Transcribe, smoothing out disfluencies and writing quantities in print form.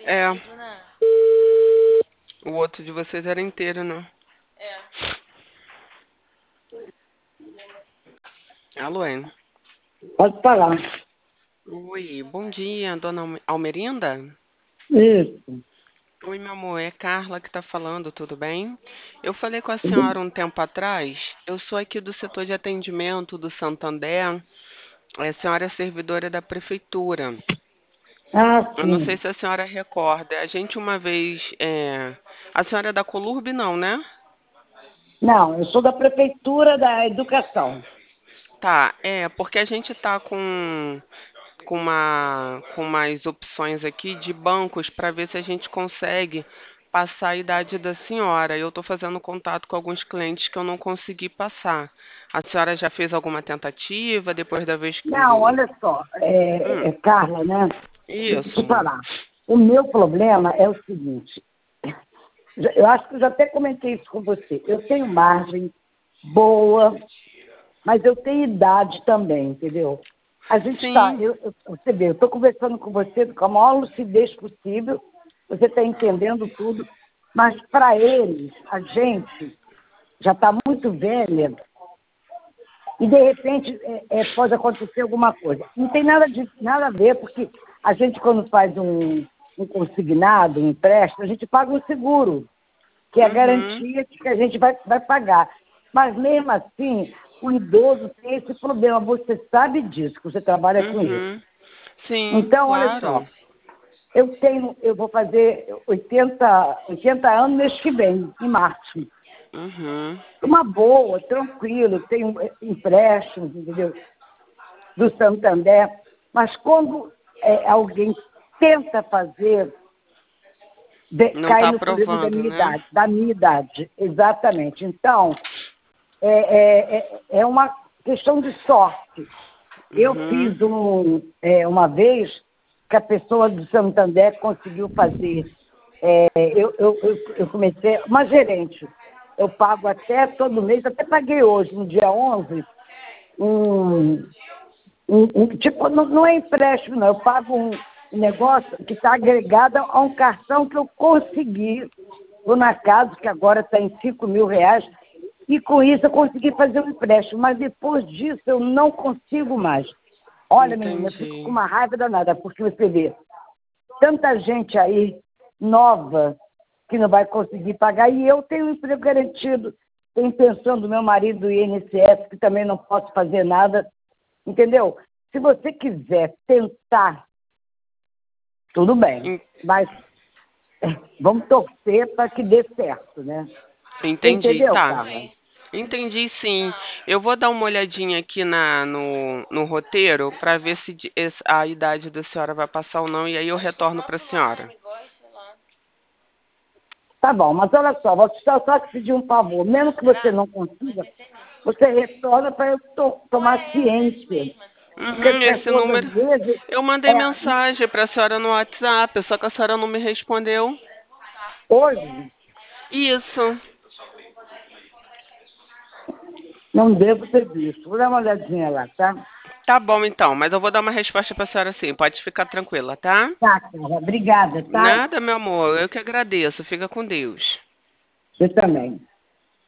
É, o outro de vocês era inteiro, né? Alô, Anne. Pode falar. Oi, bom dia, dona Almerinda? Isso. Oi, meu amor, é Carla que tá falando, tudo bem? Eu falei com a senhora um tempo atrás, eu sou aqui do setor de atendimento do Santander, a senhora é servidora da prefeitura. Ah, Eu não sei sim. se a senhora recorda, a gente uma vez, a senhora é da Colurb, não, né? Não, eu sou da Prefeitura da Educação. Tá, porque a gente tá com umas opções aqui de bancos para ver se a gente consegue passar a idade da senhora. Eu estou fazendo contato com alguns clientes que eu não consegui passar. A senhora já fez alguma tentativa depois da vez Não, do. olha só, Hum, Carla, né? Deixa eu te isso. falar. O meu problema é o seguinte, eu acho que eu já até comentei isso com você. Eu tenho margem boa, mas eu tenho idade também, entendeu? A gente está, Sim, você vê, eu estou conversando com você com a maior lucidez possível, você está entendendo tudo, mas para eles, a gente já está muito velha e de repente pode acontecer alguma coisa. Não tem nada a ver, porque a gente quando faz um consignado, um empréstimo, a gente paga um seguro, que é a uhum, garantia de que a gente vai pagar. Mas mesmo assim, o idoso tem esse problema, você sabe disso, que você trabalha com isso. uhum. Sim, Então, olha só, claro. eu vou fazer 80 anos mês que vem, em março. Uhum, Uma boa, tranquilo, tenho empréstimos, entendeu? Do Santander, mas quando alguém tenta fazer, não cai está no problema aprovando, né? da minha idade, exatamente. Então, é uma questão de sorte. Eu Uhum, fiz uma vez que a pessoa do Santander conseguiu fazer, eu comecei, uma gerente, eu pago até todo mês, até paguei hoje, no dia 11, um, tipo, não é empréstimo, não. Eu pago um negócio que está agregado a um cartão que eu consegui. Vou na casa, que agora está em R$ 5.000, e com isso eu consegui fazer um empréstimo. Mas depois disso eu não consigo mais. Olha, menina, eu fico com entendi. uma raiva danada, porque você vê tanta gente aí nova que não vai conseguir pagar, e eu tenho um emprego garantido, tenho pensão do meu marido do INSS, que também não posso fazer nada. Entendeu? Se você quiser tentar, tudo bem. En- Mas vamos torcer para que dê certo, né? Você Entendi, entendeu, tá. Carla? Entendi, sim. Eu vou dar uma olhadinha aqui no roteiro para ver se a idade da senhora vai passar ou não, e aí eu retorno para a senhora. Tá bom, mas olha só, vou só te pedir um favor. Mesmo que você não consiga, você retorna para eu tomar ciência. Porque as Uhum, esse pessoas, às número. vezes, Eu mandei é, mensagem para a senhora no WhatsApp, só que a senhora não me respondeu. hoje, Isso. não devo ter visto. Vou dar uma olhadinha lá, tá? Tá bom, então, mas eu vou dar uma resposta para a senhora sim. Pode ficar tranquila, tá? Tá, Carla, obrigada, tá? Nada, meu amor. Eu que agradeço. Fica com Deus. Você também.